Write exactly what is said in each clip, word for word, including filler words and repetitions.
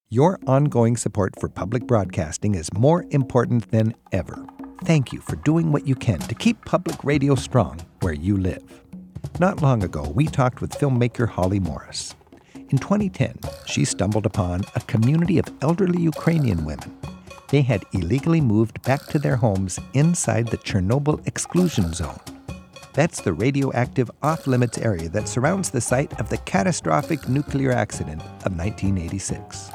Your ongoing support for public broadcasting is more important than ever. Thank you for doing what you can to keep public radio strong where you live. Not long ago, we talked with filmmaker Holly Morris. In twenty ten, she stumbled upon a community of elderly Ukrainian women. They had illegally moved back to their homes inside the Chernobyl exclusion zone. That's the radioactive off-limits area that surrounds the site of the catastrophic nuclear accident of nineteen eighty-six.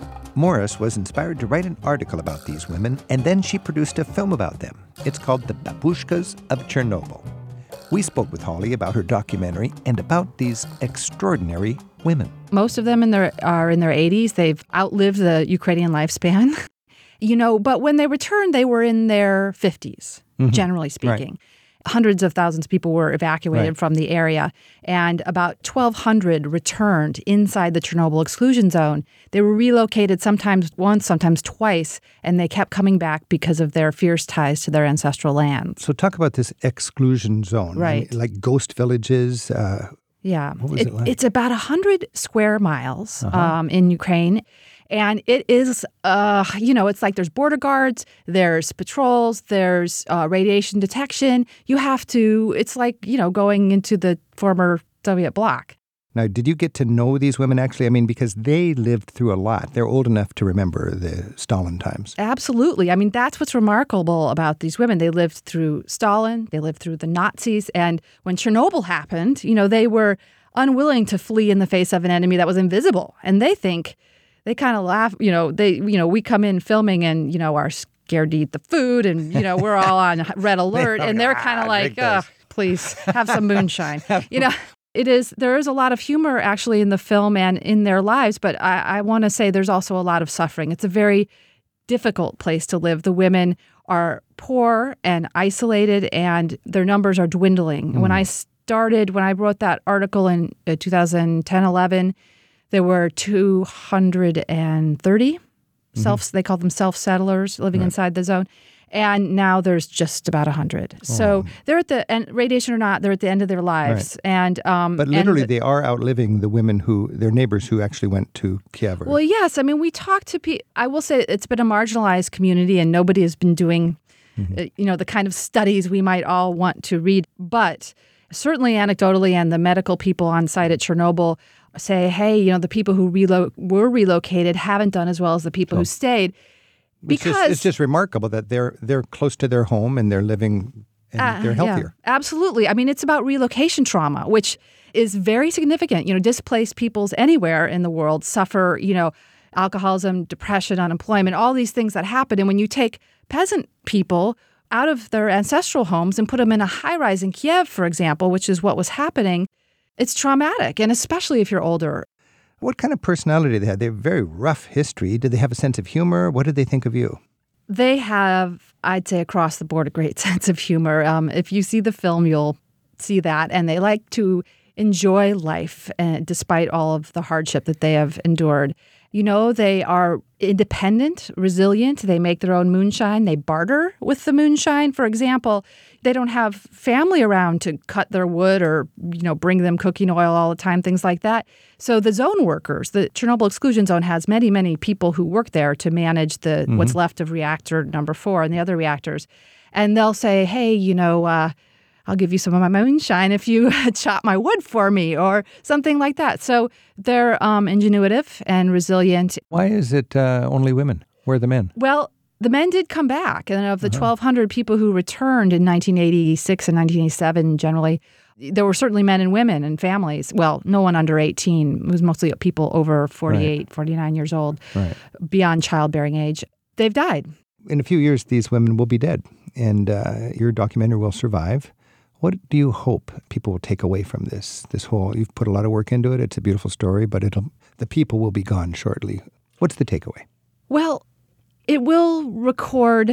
Morris was inspired to write an article about these women, and then she produced a film about them. It's called The Babushkas of Chernobyl. We spoke with Holly about her documentary and about these extraordinary women. Most of them in their, are in their eighties. They've outlived the Ukrainian lifespan. You know, but when they returned, they were in their fifties, mm-hmm. generally speaking. Right. Hundreds of thousands of people were evacuated right. from the area, and about twelve hundred returned inside the Chernobyl exclusion zone. They were relocated sometimes once, sometimes twice, and they kept coming back because of their fierce ties to their ancestral lands. So talk about this exclusion zone. Right. I mean, like ghost villages. Uh, yeah. What was it, it like? It's about one hundred square miles uh-huh. um, in Ukraine. And it is, uh, you know, it's like there's border guards, there's patrols, there's uh, radiation detection. You have to, it's like, you know, going into the former Soviet bloc. Now, did you get to know these women actually? I mean, because they lived through a lot. They're old enough to remember the Stalin times. Absolutely. I mean, that's what's remarkable about these women. They lived through Stalin, they lived through the Nazis. And when Chernobyl happened, you know, they were unwilling to flee in the face of an enemy that was invisible. And they think... They kind of laugh, you know, they, you know, we come in filming and, you know, are scared to eat the food and, you know, we're all on red alert and they're kind of like, oh, please have some moonshine. You know, it is, there is a lot of humor actually in the film and in their lives, but I, I want to say there's also a lot of suffering. It's a very difficult place to live. The women are poor and isolated and their numbers are dwindling. Mm. When I started, when I wrote that article in uh, two thousand ten, eleven, there were two hundred thirty mm-hmm. self, they call them self-settlers living right. inside the zone. And now there's just about one hundred. Oh. So they're at the, and radiation or not, they're at the end of their lives. Right. And um, But literally and, they are outliving the women who, their neighbors who actually went to Kiev. Or... Well, yes. I mean, we talked to people, I will say it's been a marginalized community and nobody has been doing, mm-hmm. uh, you know, the kind of studies we might all want to read. But certainly anecdotally and the medical people on site at Chernobyl say, hey, you know, the people who relo- were relocated haven't done as well as the people oh. who stayed. Because it's just, it's just remarkable that they're they're close to their home and they're living and uh, they're healthier. Yeah, absolutely. I mean, it's about relocation trauma, which is very significant. You know, displaced peoples anywhere in the world suffer, you know, alcoholism, depression, unemployment, all these things that happen. And when you take peasant people out of their ancestral homes and put them in a high-rise in Kiev, for example, which is what was happening, it's traumatic, and especially if you're older. What kind of personality did they have? They have a very rough history. Did they have a sense of humor? What did they think of you? They have, I'd say, across the board, a great sense of humor. Um, if you see the film, you'll see that. And they like to enjoy life, uh, despite all of the hardship that they have endured. You know, they are independent, resilient. They make their own moonshine. They barter with the moonshine. For example, they don't have family around to cut their wood or, you know, bring them cooking oil all the time, things like that. So the zone workers, the Chernobyl exclusion zone has many, many people who work there to manage the mm-hmm. what's left of reactor number four and the other reactors. And they'll say, hey, you know, uh, I'll give you some of my moonshine if you chop my wood for me or something like that. So they're um, ingenuitive and resilient. Why is it uh, only women? Where are the men? Well, the men did come back. And of the uh-huh. twelve hundred people who returned in nineteen eighty-six and nineteen eighty-seven generally, there were certainly men and women and families. Well, no one under eighteen. It was mostly people over forty-eight, right. forty-nine years old, right. beyond childbearing age. They've died. In a few years, these women will be dead, and uh, your documentary will survive. What do you hope people will take away from this? This whole, you've put a lot of work into it. It's a beautiful story, but it'll the people will be gone shortly. What's the takeaway? Well, it will record,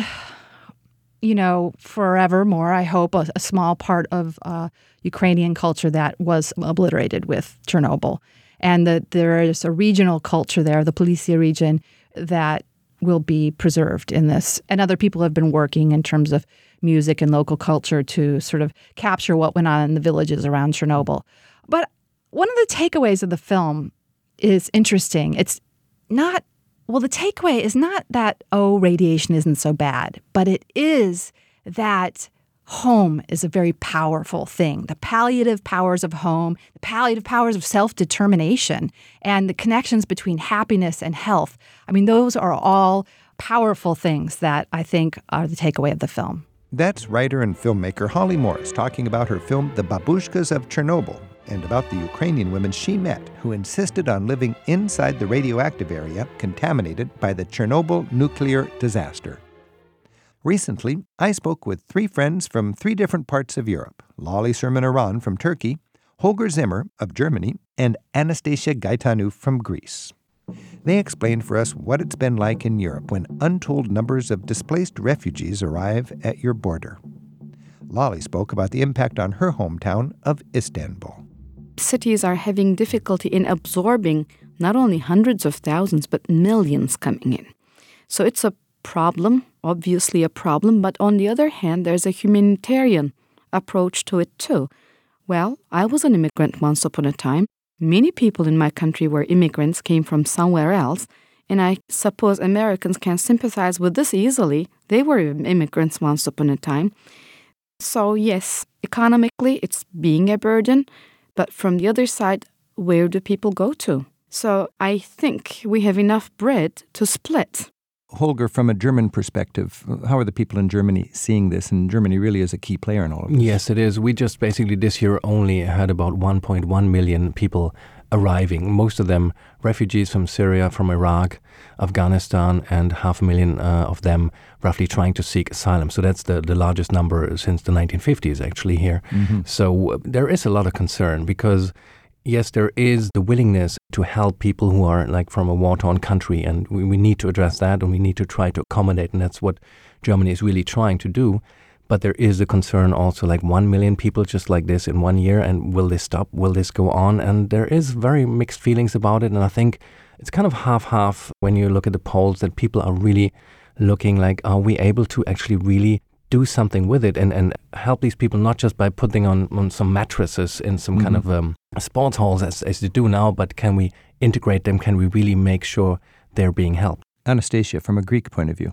you know, forevermore, I hope, a, a small part of uh, Ukrainian culture that was obliterated with Chernobyl. And that there is a regional culture there, the Polisia region, that will be preserved in this. And other people have been working in terms of music and local culture to sort of capture what went on in the villages around Chernobyl. But one of the takeaways of the film is interesting. It's not Well, the takeaway is not that, oh, radiation isn't so bad, but it is that home is a very powerful thing. The palliative powers of home, the palliative powers of self-determination, and the connections between happiness and health. I mean, those are all powerful things that I think are the takeaway of the film. That's writer and filmmaker Holly Morris talking about her film The Babushkas of Chernobyl, and about the Ukrainian women she met who insisted on living inside the radioactive area contaminated by the Chernobyl nuclear disaster. Recently, I spoke with three friends from three different parts of Europe: Lale Sürmen-Aran from Turkey, Holger Zimmer of Germany, and Anastasia Gaitanou from Greece. They explained for us what it's been like in Europe when untold numbers of displaced refugees arrive at your border. Lale spoke about the impact on her hometown of Istanbul. Cities are having difficulty in absorbing not only hundreds of thousands, but millions coming in. So it's a problem, obviously a problem, but on the other hand, there's a humanitarian approach to it too. Well, I was an immigrant once upon a time. Many people in my country were immigrants, came from somewhere else, and I suppose Americans can sympathize with this easily. They were immigrants once upon a time. So yes, economically, it's being a burden. But from the other side, where do people go to? So I think we have enough bread to split. Holger, from a German perspective, how are the people in Germany seeing this? And Germany really is a key player in all of this. Yes, it is. We just basically this year only had about one point one million people arriving, most of them refugees from Syria, from Iraq, Afghanistan, and half a million uh, of them roughly trying to seek asylum. So that's the, the largest number since the nineteen fifties actually here. Mm-hmm. So uh, there is a lot of concern because, yes, there is the willingness to help people who are like from a war-torn country, and we, we need to address that and we need to try to accommodate, and that's what Germany is really trying to do. But there is a concern also, like one million people just like this in one year, and will this stop? Will this go on? And there is very mixed feelings about it, and I think it's kind of half-half when you look at the polls, that people are really looking like, are we able to actually really do something with it and, and help these people, not just by putting on, on some mattresses in some mm-hmm. kind of um, sports halls as, as they do now, but can we integrate them? Can we really make sure they're being helped? Anastasia, from a Greek point of view.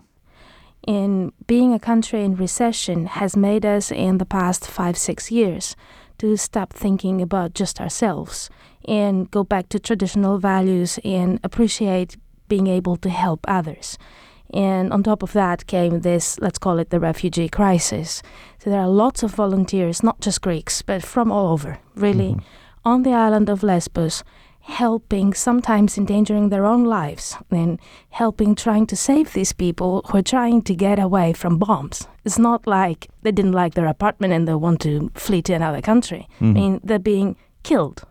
In being a country in recession has made us in the past five, six years to stop thinking about just ourselves and go back to traditional values and appreciate being able to help others. And on top of that came this, let's call it the refugee crisis. So there are lots of volunteers, not just Greeks, but from all over, really, mm-hmm. on the island of Lesbos, helping, sometimes endangering their own lives, and helping, trying to save these people who are trying to get away from bombs. It's not like they didn't like their apartment and they want to flee to another country. Mm-hmm. I mean, they're being killed.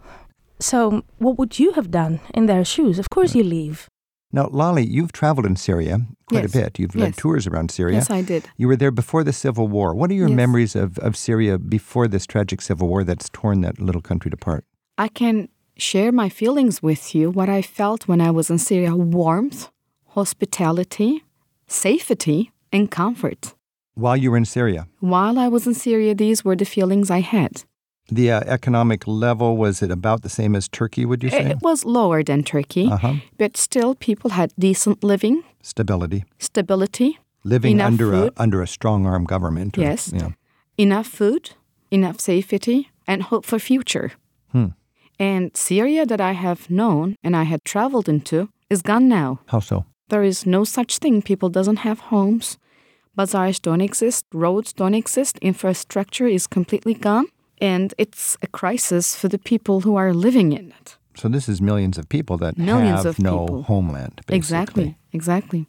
So what would you have done in their shoes? Of course you leave. Now, Lale, you've traveled in Syria quite yes. a bit. You've led yes. tours around Syria. Yes, I did. You were there before the Civil War. What are your yes. memories of, of Syria before this tragic Civil War that's torn that little country apart? I can share my feelings with you, what I felt when I was in Syria: warmth, hospitality, safety, and comfort. While you were in Syria? While I was in Syria, these were the feelings I had. The uh, economic level, was it about the same as Turkey, would you say? It was lower than Turkey, uh-huh. but still people had decent living. Stability. Stability. Living enough under food. a under a strong-arm government. Or, yes. You know. Enough food, enough safety, and hope for future. Hmm. And Syria that I have known and I had traveled into is gone now. How so? There is no such thing. People doesn't have homes. Bazaars don't exist. Roads don't exist. Infrastructure is completely gone. And it's a crisis for the people who are living in it. So this is millions of people that millions have of no people. homeland, basically. Exactly, exactly.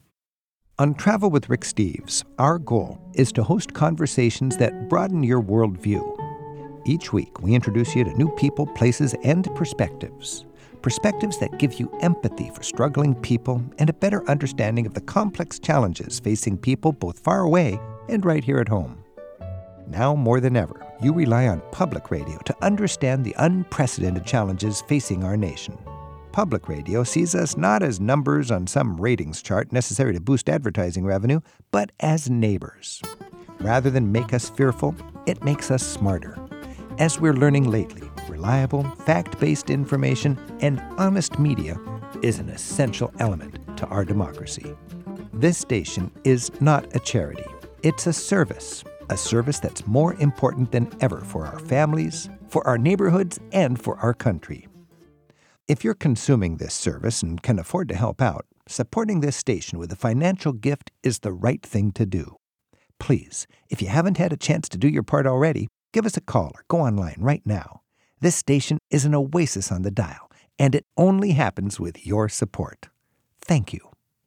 On Travel with Rick Steves, our goal is to host conversations that broaden your worldview. Each week, we introduce you to new people, places, and perspectives. Perspectives that give you empathy for struggling people and a better understanding of the complex challenges facing people both far away and right here at home. Now more than ever, you rely on public radio to understand the unprecedented challenges facing our nation. Public radio sees us not as numbers on some ratings chart necessary to boost advertising revenue, but as neighbors. Rather than make us fearful, it makes us smarter. As we're learning lately, reliable, fact-based information and honest media is an essential element to to our democracy. This station is not a charity. It's a service, a service that's more important than ever for our families, for our neighborhoods, and for our country. If you're consuming this service and can afford to help out, supporting this station with a financial gift is the right thing to do. Please, if you haven't had a chance to do your part already, give us a call or go online right now. This station is an oasis on the dial, and it only happens with your support. Thank you.